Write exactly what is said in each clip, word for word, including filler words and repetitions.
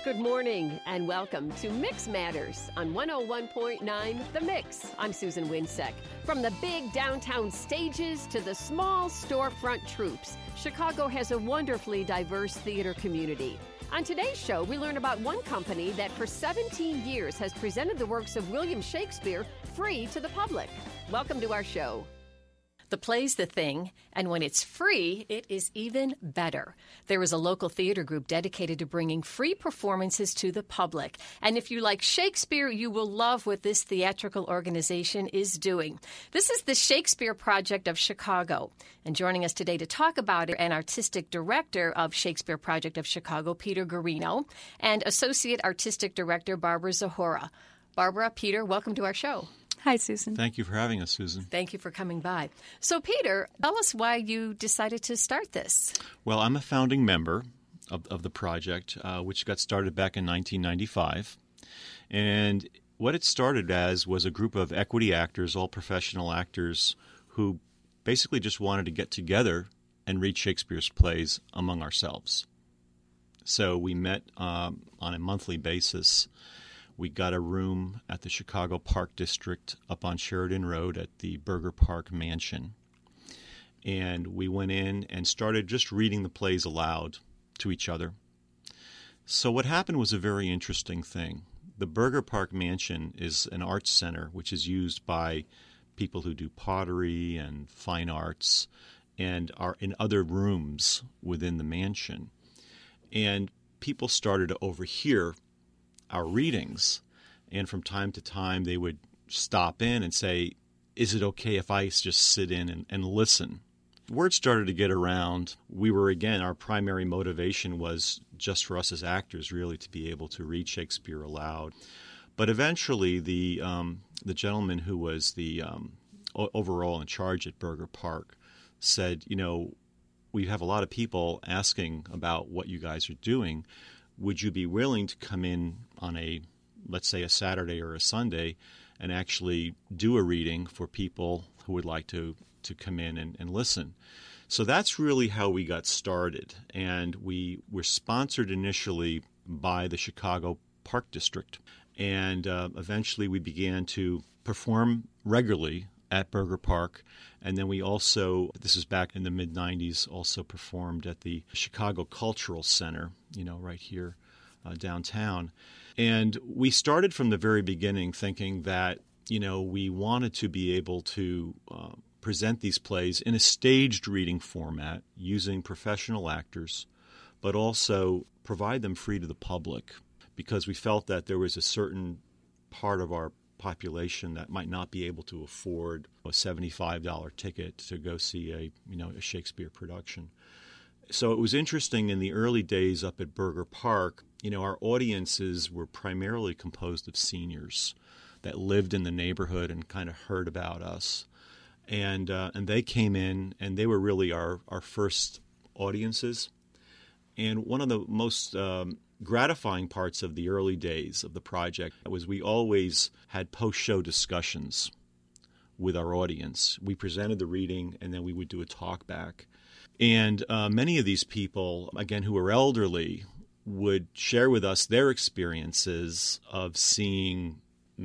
Good morning and welcome to Mix Matters on one oh one point nine The Mix. I'm Susan Winsek. From the big downtown stages to the small storefront troops, Chicago has a wonderfully diverse theater community. On today's show, we learn about one company that for seventeen years has presented the works of William Shakespeare free to the public. Welcome to our show. The play's the thing, and when it's free, it is even better. There is a local theater group dedicated to bringing free performances to the public. And if you like Shakespeare, you will love what this theatrical organization is doing. This is the Shakespeare Project of Chicago. And joining us today to talk about it, an artistic director of Shakespeare Project of Chicago, Peter Garino, and associate artistic director, Barbara Zahora. Barbara, Peter, welcome to our show. Hi, Susan. Thank you for having us, Susan. Thank you for coming by. So, Peter, tell us why you decided to start this. Well, I'm a founding member of, of the project, uh, which got started back in nineteen ninety-five. And what it started as was a group of equity actors, all professional actors, who basically just wanted to get together and read Shakespeare's plays among ourselves. So we met um, on a monthly basis. We got a room at the Chicago Park District up on Sheridan Road at the Burger Park Mansion. And we went in and started just reading the plays aloud to each other. So what happened was a very interesting thing. The Burger Park Mansion is an arts center which is used by people who do pottery and fine arts and are in other rooms within the mansion. And people started to overhear our readings, and from time to time they would stop in and say, is it okay if I just sit in and, and listen? Word started to get around. We were, again, our primary motivation was just for us as actors really to be able to read Shakespeare aloud. But eventually the um, the gentleman who was the um, o- overall in charge at Burger Park said, you know, we have a lot of people asking about what you guys are doing. Would you be willing to come in on a, let's say, a Saturday or a Sunday and actually do a reading for people who would like to, to come in and, and listen? So that's really how we got started. And we were sponsored initially by the Chicago Park District. And uh, eventually we began to perform regularly at Burger Park. And then we also, this is back in the mid nineties, also performed at the Chicago Cultural Center, you know, right here uh, downtown. And we started from the very beginning thinking that, you know, we wanted to be able to uh, present these plays in a staged reading format using professional actors, but also provide them free to the public because we felt that there was a certain part of our population that might not be able to afford a seventy-five dollars ticket to go see a, you know, a Shakespeare production. So it was interesting in the early days up at Burger Park, you know, our audiences were primarily composed of seniors that lived in the neighborhood and kind of heard about us. And uh, and they came in and they were really our, our first audiences. And one of the most um, gratifying parts of the early days of the project was we always had post-show discussions with our audience. We presented the reading, and then we would do a talk back. And uh, many of these people, again, who were elderly, would share with us their experiences of seeing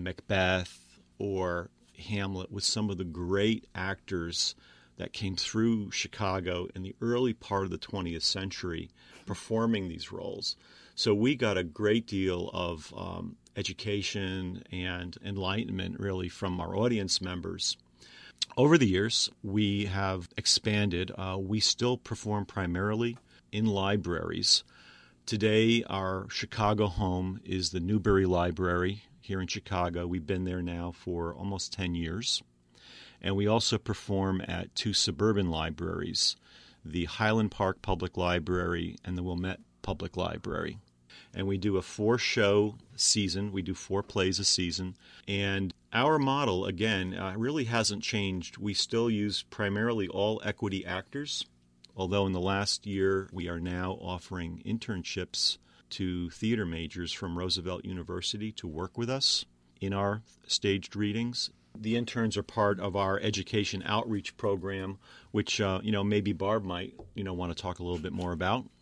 Macbeth or Hamlet with some of the great actors that came through Chicago in the early part of the twentieth century performing these roles. So we got a great deal of um, education and enlightenment, really, from our audience members. Over the years, we have expanded. Uh, we still perform primarily in libraries. Today, our Chicago home is the Newberry Library here in Chicago. We've been there now for almost ten years. And we also perform at two suburban libraries, the Highland Park Public Library and the Wilmette Public Library. And we do a four-show season. We do four plays a season. And our model, again, uh, really hasn't changed. We still use primarily all equity actors, although in the last year we are now offering internships to theater majors from Roosevelt University to work with us in our staged readings. The interns are part of our education outreach program, which, uh, you know, maybe Barb might, you know, want to talk a little bit more about.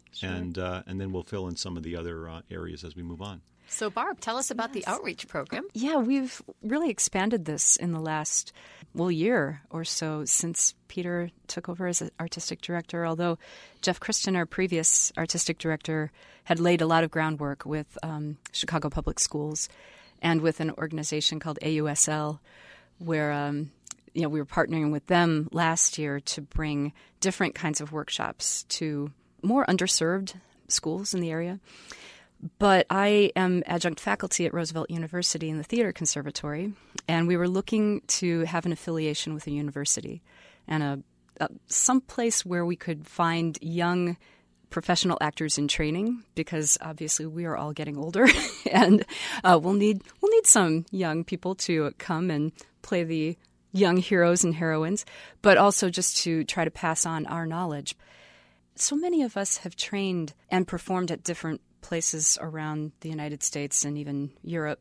Sure. and uh, and then we'll fill in some of the other uh, areas as we move on. So, Barb, tell us about yes. the outreach program. Yeah, we've really expanded this in the last, well, year or so since Peter took over as artistic director, although Jeff Christian, our previous artistic director, had laid a lot of groundwork with um, Chicago Public Schools and with an organization called A U S L, where um, you know we were partnering with them last year to bring different kinds of workshops to more underserved schools in the area. But I am adjunct faculty at Roosevelt University in the Theater Conservatory, and we were looking to have an affiliation with a university and a, a some place where we could find young professional actors in training, because obviously we are all getting older, and uh, we'll need we'll need some young people to come and play the young heroes and heroines, but also just to try to pass on our knowledge. So many of us have trained and performed at different places around the United States and even Europe.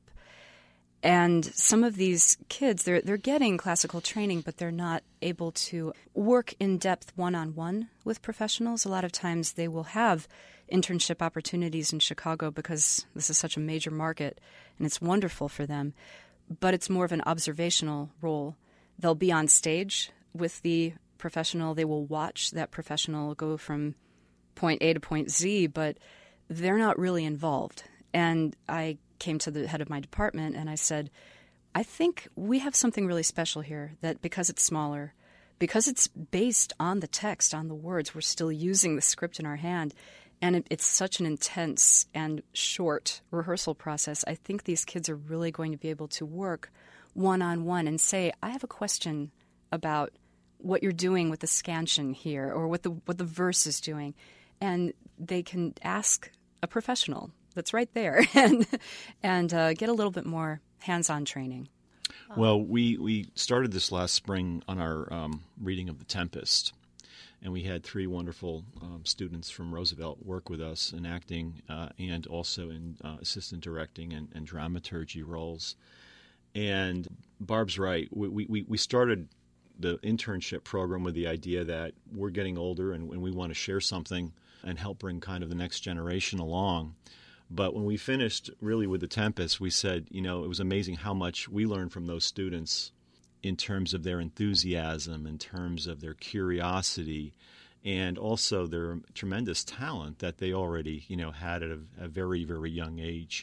And some of these kids, they're they're getting classical training, but they're not able to work in depth one-on-one with professionals. A lot of times they will have internship opportunities in Chicago because this is such a major market and it's wonderful for them. But it's more of an observational role. They'll be on stage with the professional. They will watch that professional go from point A to point Z, but they're not really involved. And I came to the head of my department and I said, I think we have something really special here, that because it's smaller, because it's based on the text, on the words, we're still using the script in our hand, and it, it's such an intense and short rehearsal process. I think these kids are really going to be able to work one-on-one and say, I have a question about what you're doing with the scansion here, or what the what the verse is doing. And they can ask a professional that's right there and and uh, get a little bit more hands-on training. Well, we, we started this last spring on our um, reading of The Tempest, and we had three wonderful um, students from Roosevelt work with us in acting uh, and also in uh, assistant directing and, and dramaturgy roles. And Barb's right. We, we, we started the internship program with the idea that we're getting older and, and we want to share something and help bring kind of the next generation along. But when we finished really with The Tempest, we said, you know, it was amazing how much we learned from those students in terms of their enthusiasm, in terms of their curiosity, and also their tremendous talent that they already, you know, had at a, a very, very young age.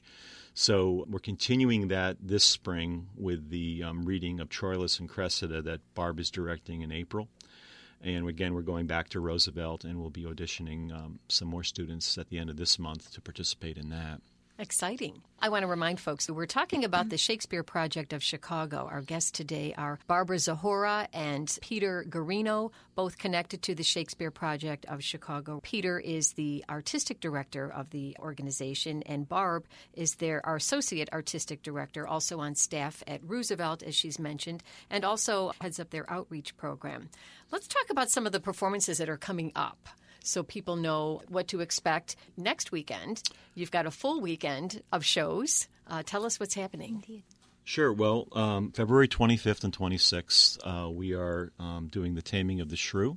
So we're continuing that this spring with the um, reading of Troilus and Cressida that Barb is directing in April. And again, we're going back to Roosevelt, and we'll be auditioning um, some more students at the end of this month to participate in that. Exciting. I want to remind folks that we're talking about the Shakespeare Project of Chicago. Our guests today are Barbara Zahora and Peter Garino, both connected to the Shakespeare Project of Chicago. Peter is the artistic director of the organization, and Barb is their our associate artistic director, also on staff at Roosevelt, as she's mentioned, and also heads up their outreach program. Let's talk about some of the performances that are coming up, so people know what to expect next weekend. You've got a full weekend of shows. Uh, tell us what's happening. Indeed. Sure. Well, um, February twenty-fifth and twenty-sixth, uh, we are um, doing The Taming of the Shrew,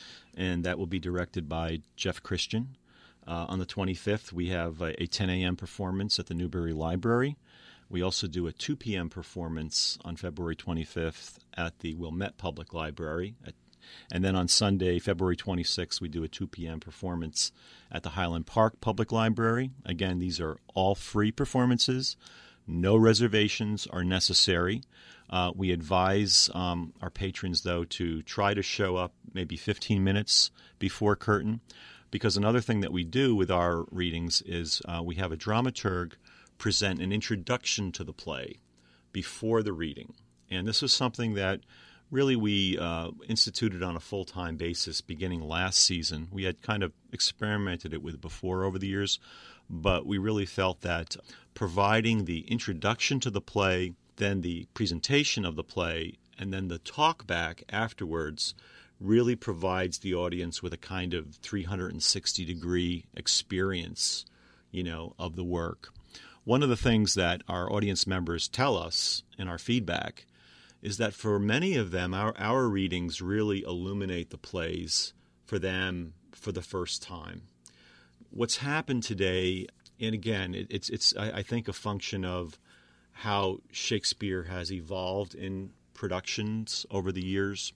and that will be directed by Jeff Christian. Uh, on the twenty-fifth, we have a, a ten a.m. performance at the Newberry Library. We also do a two p.m. performance on February twenty-fifth at the Wilmette Public Library. At, and then on Sunday, February twenty-sixth, we do a two p.m. performance at the Highland Park Public Library. Again, these are all free performances. No reservations are necessary. Uh, we advise um, our patrons, though, to try to show up maybe fifteen minutes before curtain, because another thing that we do with our readings is uh, we have a dramaturg present an introduction to the play before the reading. And this is something that really we uh, instituted on a full-time basis beginning last season. We had kind of experimented it with before over the years, but we really felt that providing the introduction to the play, then the presentation of the play, and then the talk back afterwards really provides the audience with a kind of three hundred sixty degree experience, you know, of the work. One of the things that our audience members tell us in our feedback is that for many of them, our, our readings really illuminate the plays for them for the first time. what's happened today, and again, it, it's it's I, I think a function of how Shakespeare has evolved in productions over the years,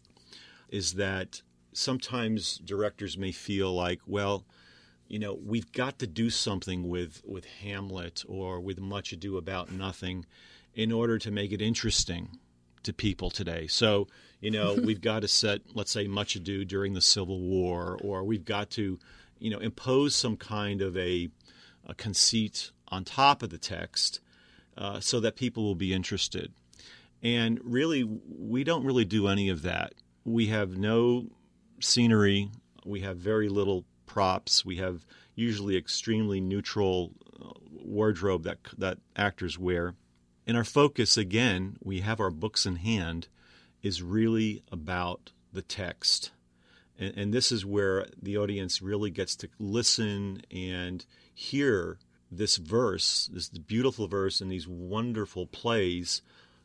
is that sometimes directors may feel like, well, you know, we've got to do something with, with Hamlet or with Much Ado About Nothing in order to make it interesting to people today. So, you know, we've got to set, let's say, Much Ado during the Civil War, or we've got to, you know, impose some kind of a, a conceit on top of the text uh, so that people will be interested. And really, we don't really do any of that. We have no scenery. We have very little props. We have usually extremely neutral uh, wardrobe that that actors wear. And our focus, again, we have our books in hand, is really about the text. And, and this is where the audience really gets to listen and hear this verse, this beautiful verse in these wonderful plays,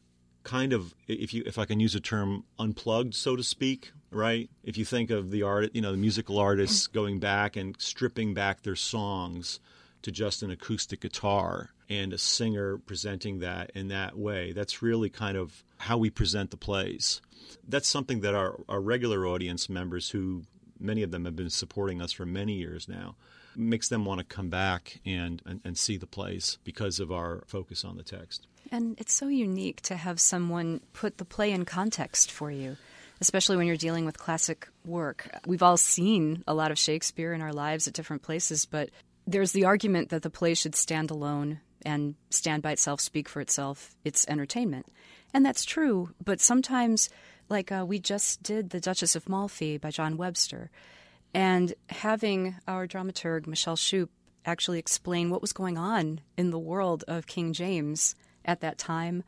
kind of, if you if I can use a term, unplugged, so to speak, right? If you think of the art, you know, the musical artists going back and stripping back their songs to just an acoustic guitar and a singer presenting that in that way, that's really kind of how we present the plays. That's something that our, our regular audience members, who many of them have been supporting us for many years now, makes them want to come back and, and, and see the plays because of our focus on the text. And it's so unique to have someone put the play in context for you, especially when you're dealing with classic work. We've all seen a lot of Shakespeare in our lives at different places, but there's the argument that the play should stand alone and stand by itself, speak for itself. It's entertainment. And that's true, but sometimes, like uh, we just did The Duchess of Malfi by John Webster, and having our dramaturg, Michelle Shoup, actually explain what was going on in the world of King James at that time,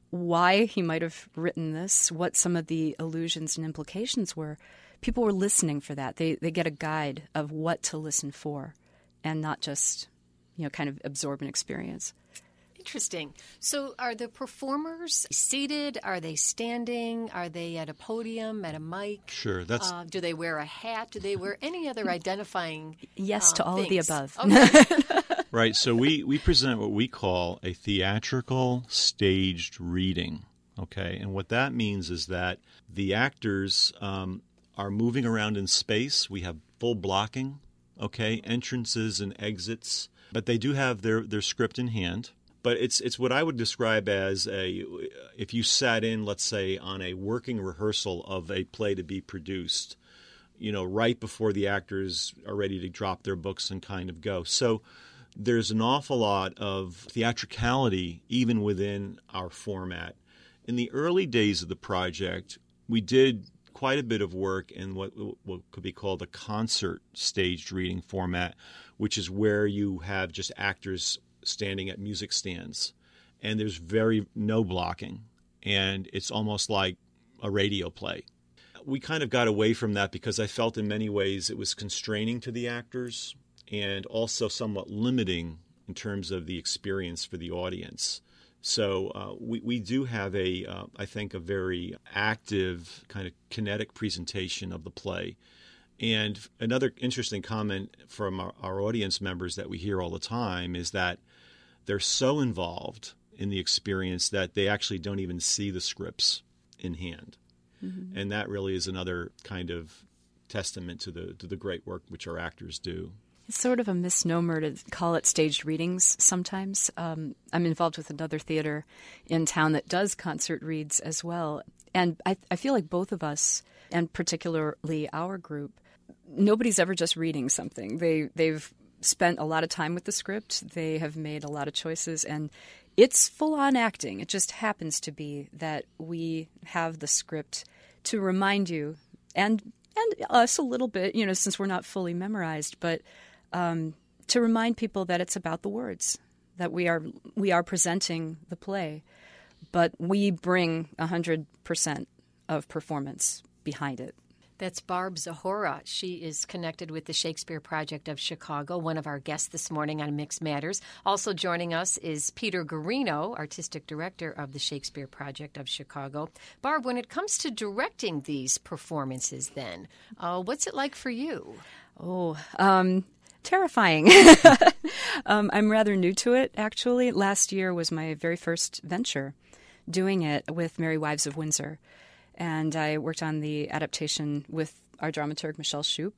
why he might have written this, what some of the allusions and implications were. People were listening for that. They they get a guide of what to listen for and not just, you know, kind of absorb an experience. Interesting. So are the performers seated? Are they standing? Are they at a podium, at a mic? Sure. That's. Uh, do they wear a hat? Do they wear any other identifying Yes uh, to all things? of the above. Okay. Right. So we, we present what we call a theatrical staged reading. Okay. And what that means is that the actors um, are moving around in space. We have full blocking, okay, entrances and exits. But they do have their, their script in hand. But it's it's what I would describe as a, if you sat in, let's say, on a working rehearsal of a play to be produced, you know, right before the actors are ready to drop their books and kind of go. So there's an awful lot of theatricality even within our format. In the early days of the project, we did quite a bit of work in what, what could be called a concert staged reading format, which is where you have just actors standing at music stands, and there's very no blocking, and it's almost like a radio play. We kind of got away from that because I felt in many ways it was constraining to the actors and also somewhat limiting in terms of the experience for the audience. So uh, we, we do have a, uh, I think, a very active kind of kinetic presentation of the play. And another interesting comment from our, our audience members that we hear all the time is that they're so involved in the experience that they actually don't even see the scripts in hand. Mm-hmm. And that really is another kind of testament to the to the great work which our actors do. It's sort of a misnomer to call it staged readings sometimes. Um, I'm involved with another theater in town that does concert reads as well. And I, I feel like both of us, and particularly our group, nobody's ever just reading something. They, they've spent a lot of time with the script. They have made a lot of choices, and it's full-on acting. It just happens to be that we have the script to remind you, and and us a little bit, you know, since we're not fully memorized, but um, to remind people that it's about the words, that we are we are presenting the play, but we bring one hundred percent of performance behind it. That's Barb Zahora. She is connected with the Shakespeare Project of Chicago, one of our guests this morning on Mixed Matters. Also joining us is Peter Garino, Artistic Director of the Shakespeare Project of Chicago. Barb, when it comes to directing these performances then, uh, what's it like for you? Oh, um, terrifying. um, I'm rather new to it, actually. Last year was my very first venture doing it with Merry Wives of Windsor. And I worked on the adaptation with our dramaturg, Michelle Shoup.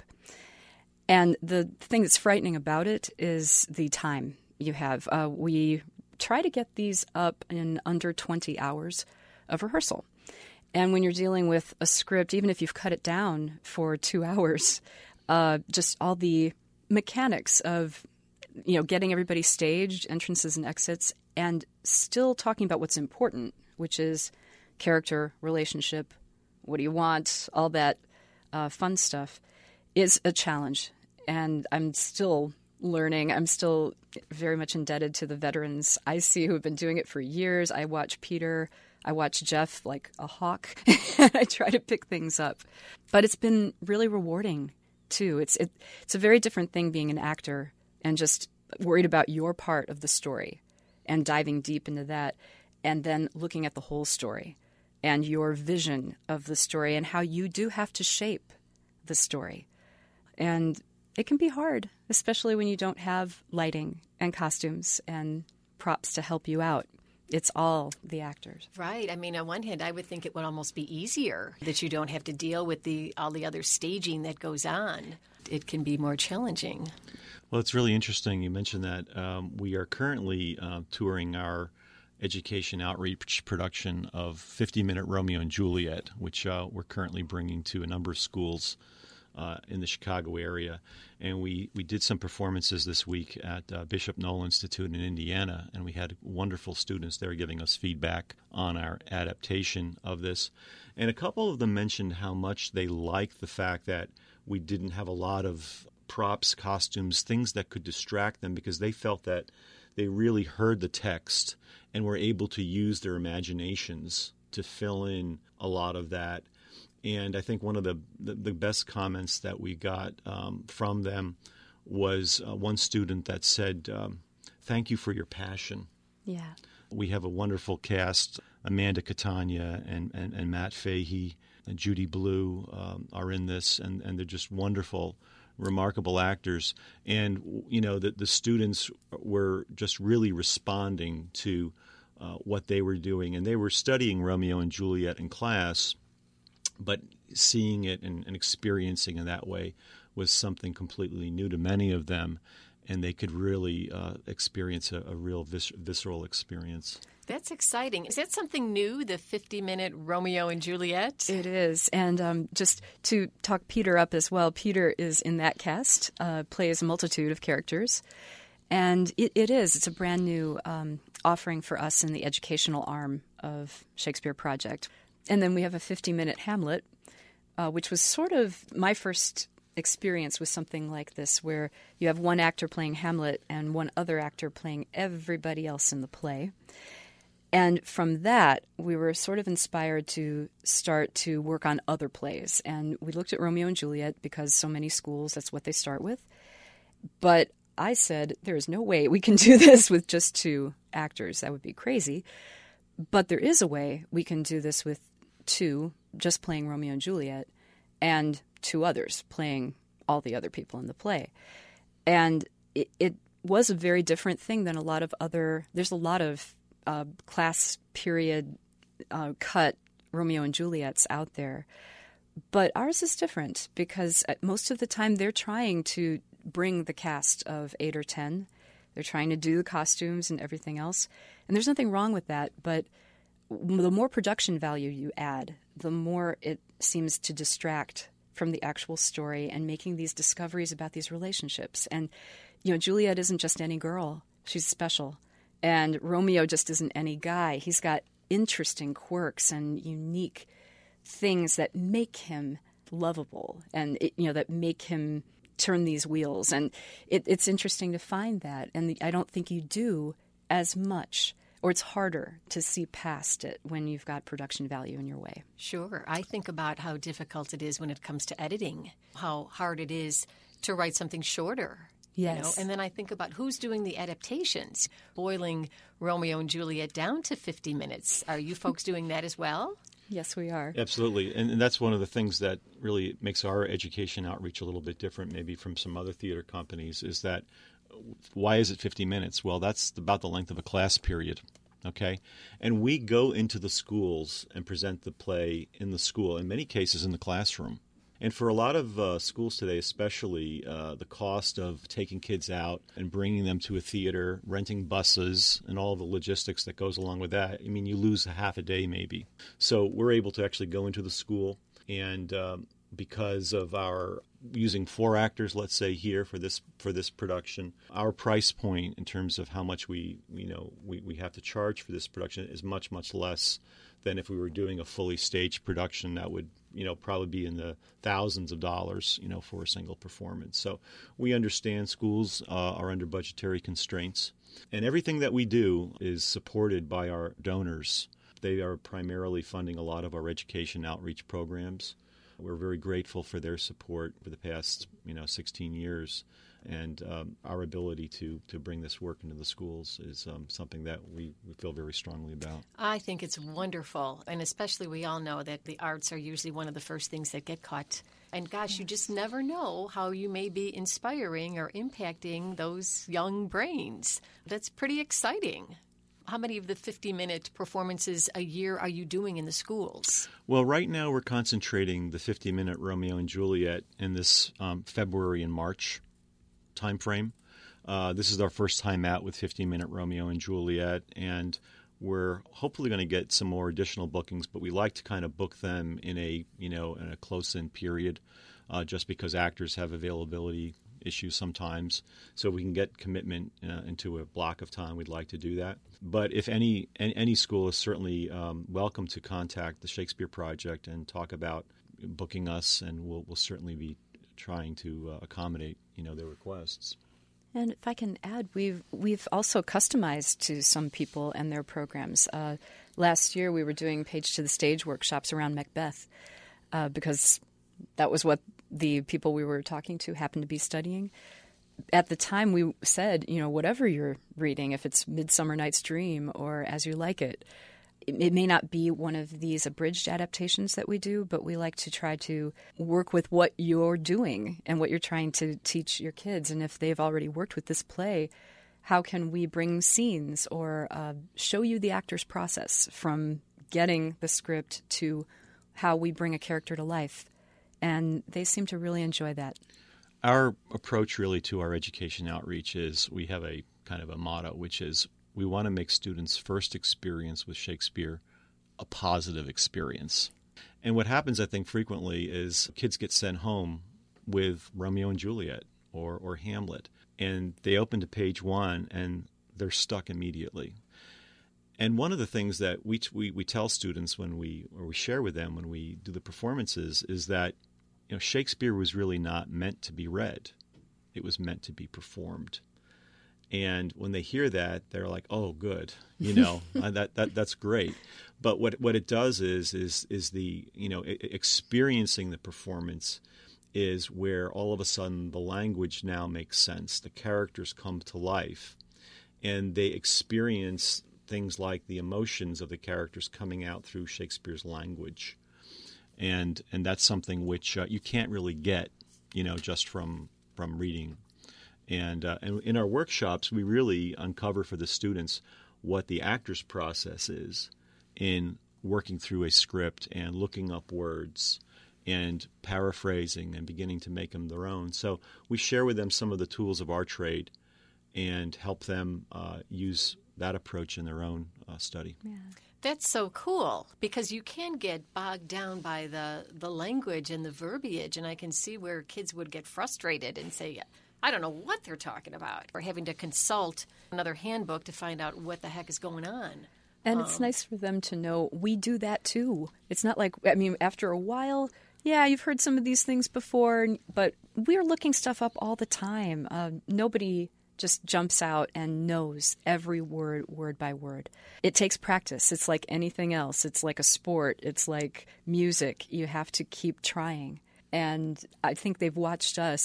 And the thing that's frightening about it is the time you have. Uh, we try to get these up in under twenty hours of rehearsal. And when you're dealing with a script, even if you've cut it down for two hours, uh, just all the mechanics of, you know, getting everybody staged, entrances and exits, and still talking about what's important, which is character, relationship, what do you want, all that uh, fun stuff, is a challenge. And I'm still learning. I'm still very much indebted to the veterans I see who have been doing it for years. I watch Peter, I watch Jeff like a hawk, and I try to pick things up. But it's been really rewarding, too. It's it, it's a very different thing being an actor and just worried about your part of the story and diving deep into that, and then looking at the whole story and your vision of the story and how you do have to shape the story. And it can be hard, especially when you don't have lighting and costumes and props to help you out. It's all the actors. Right. I mean, on one hand, I would think it would almost be easier that you don't have to deal with the all the other staging that goes on. It can be more challenging. Well, it's really interesting you mentioned that. Um, we are currently uh, touring our education outreach production of fifty-minute Romeo and Juliet, which uh, we're currently bringing to a number of schools Uh, in the Chicago area. And we, we did some performances this week at uh, Bishop Noll Institute in Indiana, and we had wonderful students there giving us feedback on our adaptation of this. And a couple of them mentioned how much they liked the fact that we didn't have a lot of props, costumes, things that could distract them, because they felt that they really heard the text and were able to use their imaginations to fill in a lot of that. And I think one of the, the, the best comments that we got um, from them was uh, one student that said, um, thank you for your passion. Yeah. We have a wonderful cast. Amanda Catania and, and, and Matt Fahey and Judy Blue um, are in this, and, and they're just wonderful, remarkable actors. And, you know, the, the students were just really responding to uh, what they were doing. And they were studying Romeo and Juliet in class, but seeing it and, and experiencing in that way was something completely new to many of them, and they could really uh, experience a, a real vis- visceral experience. That's exciting. Is that something new, the fifty-minute Romeo and Juliet? It is. And um, just to talk Peter up as well, Peter is in that cast, uh, plays a multitude of characters. And it, it is. It's a brand new um, offering for us in the educational arm of Shakespeare Project. And then we have a fifty-minute Hamlet, uh, which was sort of my first experience with something like this, where you have one actor playing Hamlet and one other actor playing everybody else in the play. And from that, we were sort of inspired to start to work on other plays. And we looked at Romeo and Juliet because so many schools, that's what they start with. But I said, there is no way we can do this with just two actors. That would be crazy. But there is a way we can do this with two just playing Romeo and Juliet and two others playing all the other people in the play. And it, it was a very different thing than a lot of other, there's a lot of uh, class period uh, cut Romeo and Juliets out there. But ours is different because most of the time they're trying to bring the cast of eight or ten. They're trying to do the costumes and everything else. And there's nothing wrong with that, but the more production value you add, the more it seems to distract from the actual story and making these discoveries about these relationships. And, you know, Juliet isn't just any girl. She's special. And Romeo just isn't any guy. He's got interesting quirks and unique things that make him lovable and, it, you know, that make him turn these wheels. And it, it's interesting to find that. And the, I don't think you do as much, or it's harder to see past it when you've got production value in your way. Sure. I think about how difficult it is when it comes to editing, how hard it is to write something shorter. Yes. You know? And then I think about who's doing the adaptations, boiling Romeo and Juliet down to fifty minutes. Are you folks doing that as well? Yes, we are. Absolutely. And, and that's one of the things that really makes our education outreach a little bit different maybe from some other theater companies is that why is it fifty minutes? Well, that's about the length of a class period. Okay? And we go into the schools and present the play in the school, in many cases in the classroom. And for a lot of uh, schools today, especially, uh, the cost of taking kids out and bringing them to a theater, renting buses, and all the logistics that goes along with that, I mean, you lose a half a day maybe. So we're able to actually go into the school, and um, because of our using four actors, let's say here for this for this production, our price point in terms of how much we you know we, we have to charge for this production is much much less than if we were doing a fully staged production that would you know probably be in the thousands of dollars you know for a single performance. So we understand schools uh, are under budgetary constraints, and everything that we do is supported by our donors. They are primarily funding a lot of our education outreach programs. We're very grateful for their support for the past, you know, sixteen years, and um, our ability to, to bring this work into the schools is um, something that we, we feel very strongly about. I think it's wonderful, and especially we all know that the arts are usually one of the first things that get cut. And gosh, you just never know how you may be inspiring or impacting those young brains. That's pretty exciting. How many of the fifty-minute performances a year are you doing in the schools? Well, right now we're concentrating the fifty-minute Romeo and Juliet in this um, February and March time frame. Uh, this is our first time out with fifty-minute Romeo and Juliet, and we're hopefully going to get some more additional bookings, but we like to kind of book them in a, you know, in a close-in period, uh, just because actors have availability issues sometimes. So if we can get commitment uh, into a block of time, we'd like to do that. But if any any, any school is certainly um, welcome to contact the Shakespeare Project and talk about booking us, and we'll, we'll certainly be trying to uh, accommodate you know their requests. And if I can add, we've we've also customized to some people and their programs. Uh, last year, we were doing Page to the Stage workshops around Macbeth uh, because that was what the people we were talking to happened to be studying. At the time, we said, you know, whatever you're reading, if it's Midsummer Night's Dream or As You Like It, it, it may not be one of these abridged adaptations that we do, but we like to try to work with what you're doing and what you're trying to teach your kids. And if they've already worked with this play, how can we bring scenes or uh, show you the actor's process from getting the script to how we bring a character to life? And they seem to really enjoy that. Our approach really to our education outreach is we have a kind of a motto, which is we want to make students' first experience with Shakespeare a positive experience. And what happens, I think, frequently is kids get sent home with Romeo and Juliet or, or Hamlet, and they open to page one and they're stuck immediately. And one of the things that we, we, we tell students when we or we share with them when we do the performances is that you know, Shakespeare was really not meant to be read. It was meant to be performed. And when they hear that, they're like, "Oh, good, you know, that that that's great." But what what it does is is is the you know experiencing the performance is where all of a sudden the language now makes sense. The characters come to life, and they experience things like the emotions of the characters coming out through Shakespeare's language. And and that's something which uh, you can't really get, you know, just from from reading. And, uh, and in our workshops, we really uncover for the students what the actor's process is in working through a script and looking up words and paraphrasing and beginning to make them their own. So we share with them some of the tools of our trade and help them uh, use that approach in their own uh, study. Yeah. That's so cool because you can get bogged down by the, the language and the verbiage, and I can see where kids would get frustrated and say, I don't know what they're talking about, or having to consult another handbook to find out what the heck is going on. And um, it's nice for them to know we do that too. It's not like, I mean, after a while, yeah, you've heard some of these things before, but we're looking stuff up all the time. Uh, nobody just jumps out and knows every word, word by word. It takes practice. It's like anything else. It's like a sport. It's like music. You have to keep trying. And I think they've watched us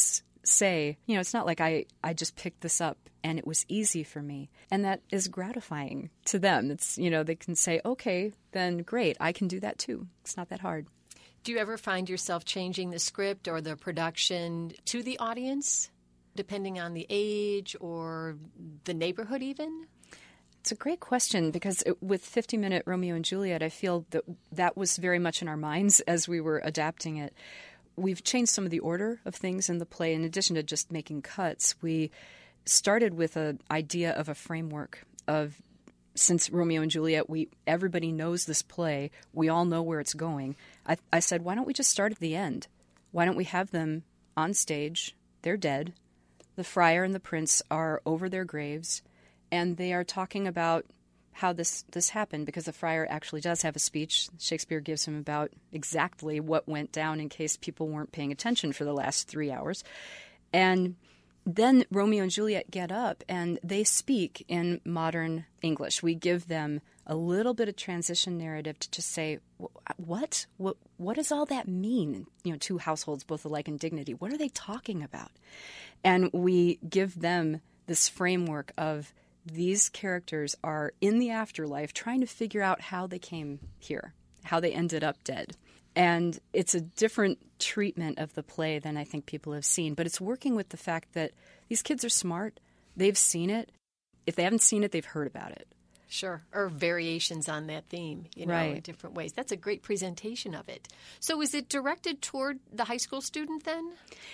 say, you know, it's not like I, I just picked this up and it was easy for me. And that is gratifying to them. It's, you know, they can say, okay, then great, I can do that too. It's not that hard. Do you ever find yourself changing the script or the production to the audience, depending on the age or the neighborhood even? It's a great question because it, with fifty-minute Romeo and Juliet, I feel that that was very much in our minds as we were adapting it. We've changed some of the order of things in the play. In addition to just making cuts, we started with an idea of a framework of, since Romeo and Juliet, we everybody knows this play. We all know where it's going. I, I said, why don't we just start at the end? Why don't we have them on stage? They're dead. The friar and the prince are over their graves, and they are talking about how this, this happened, because the friar actually does have a speech. Shakespeare gives him about exactly what went down in case people weren't paying attention for the last three hours. And then Romeo and Juliet get up and they speak in modern English. We give them a little bit of transition narrative to just say, what? What, what does all that mean? You know, two households, both alike in dignity. What are they talking about? And we give them this framework of these characters are in the afterlife trying to figure out how they came here, how they ended up dead. And it's a different treatment of the play than I think people have seen. But it's working with the fact that these kids are smart. They've seen it. If they haven't seen it, they've heard about it. Sure. Or variations on that theme, you know, right. in different ways. That's a great presentation of it. So is it directed toward the high school student then?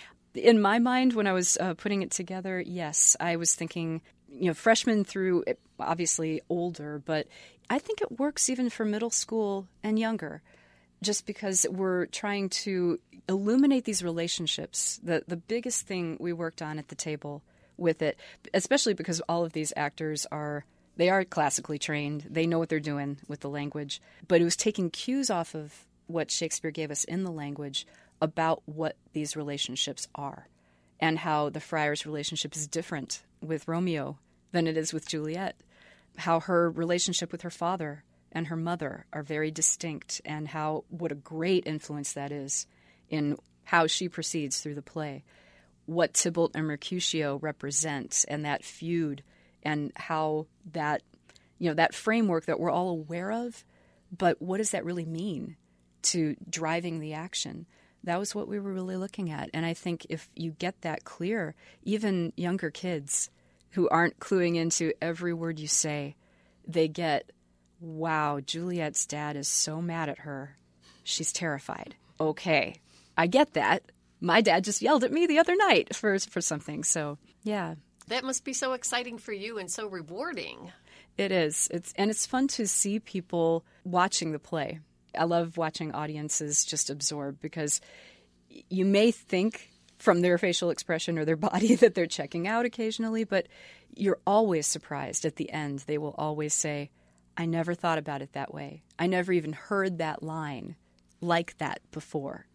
In my mind, when I was uh, putting it together, yes. I was thinking, you know, freshmen through, obviously older, but I think it works even for middle school and younger. Just because we're trying to illuminate these relationships. The the biggest thing we worked on at the table with it, especially because all of these actors are, they are classically trained. They know what they're doing with the language. But it was taking cues off of what Shakespeare gave us in the language about what these relationships are and how the friar's relationship is different with Romeo than it is with Juliet. How her relationship with her father and her mother are very distinct, and how what a great influence that is in how she proceeds through the play. What Tybalt and Mercutio represent, and that feud, and how that, you know, that framework that we're all aware of, but what does that really mean to driving the action? That was what we were really looking at. And I think if you get that clear, even younger kids who aren't cluing into every word you say, they get, wow, Juliet's dad is so mad at her. She's terrified. Okay, I get that. My dad just yelled at me the other night for for something. So, yeah. That must be so exciting for you and so rewarding. It is. It's and it's fun to see people watching the play. I love watching audiences just absorb, because you may think from their facial expression or their body that they're checking out occasionally, but you're always surprised at the end. They will always say, I never thought about it that way. I never even heard that line like that before.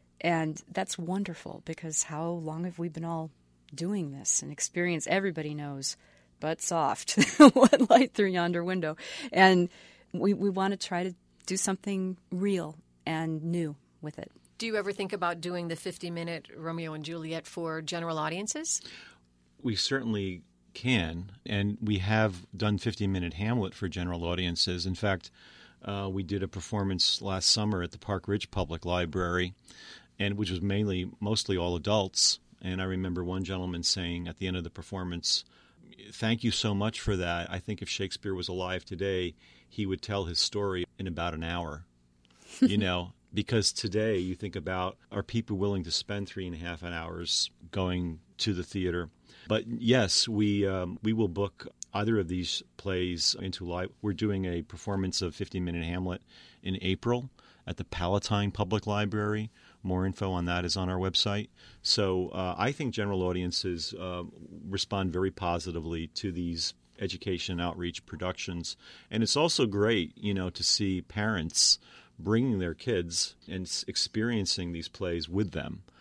And that's wonderful, because how long have we been all doing this and experience? Everybody knows, but soft, what light through yonder window. And we, we want to try to do something real and new with it. Do you ever think about doing the fifty-minute Romeo and Juliet for general audiences? We certainly can, and we have done fifty-minute Hamlet for general audiences. In fact, uh, we did a performance last summer at the Park Ridge Public Library, and which was mainly, mostly all adults. And I remember one gentleman saying at the end of the performance, thank you so much for that. I think if Shakespeare was alive today, he would tell his story in about an hour, you know, because today you think about, are people willing to spend three and a half hours going to the theater? But yes, we um, we will book either of these plays into live. We're doing a performance of fifty-minute Hamlet in April at the Palatine Public Library. More info on that is on our website. So uh, I think general audiences uh, respond very positively to these education outreach productions. And it's also great, you know, to see parents bringing their kids and experiencing these plays with them.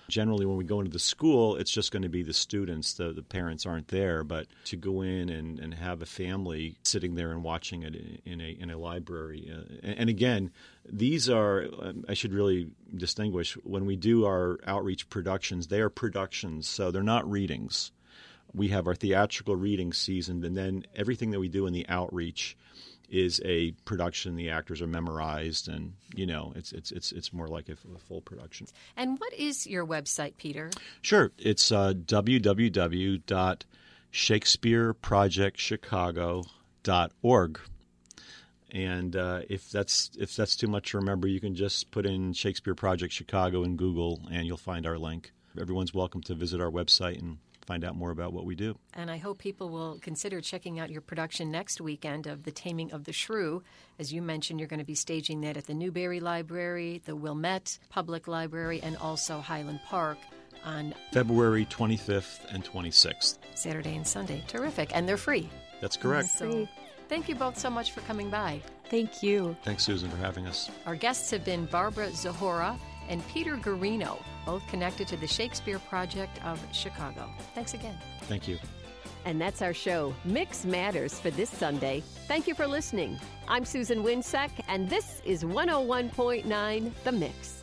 Generally, when we go into the school, it's just going to be the students. The, the parents aren't there. But to go in and, and have a family sitting there and watching it in a in a library. Uh, and, and again, these are, um, I should really distinguish, when we do our outreach productions, they are productions, so they're not readings. We have our theatrical reading season, and then everything that we do in the outreach is a production. The actors are memorized, and you know, it's it's it's it's more like a, a full production. And what is your website, Peter? Sure, it's uh, w w w dot shakespeare project chicago dot org. And uh, if that's if that's too much to remember, you can just put in Shakespeare Project Chicago in Google, and you'll find our link. Everyone's welcome to visit our website and find out more about what we do. And I hope people will consider checking out your production next weekend of The Taming of the Shrew. As you mentioned, you're going to be staging that at the Newberry Library, the Wilmette Public Library, and also Highland Park on February twenty-fifth and twenty-sixth. Saturday and Sunday. Terrific. And they're free. That's correct. So thank you both so much for coming by. Thank you. Thanks, Susan, for having us. Our guests have been Barbara Zahora and Peter Garino, both connected to the Shakespeare Project of Chicago. Thanks again. Thank you. And that's our show, Mix Matters, for this Sunday. Thank you for listening. I'm Susan Winsack, and this is one oh one point nine The Mix.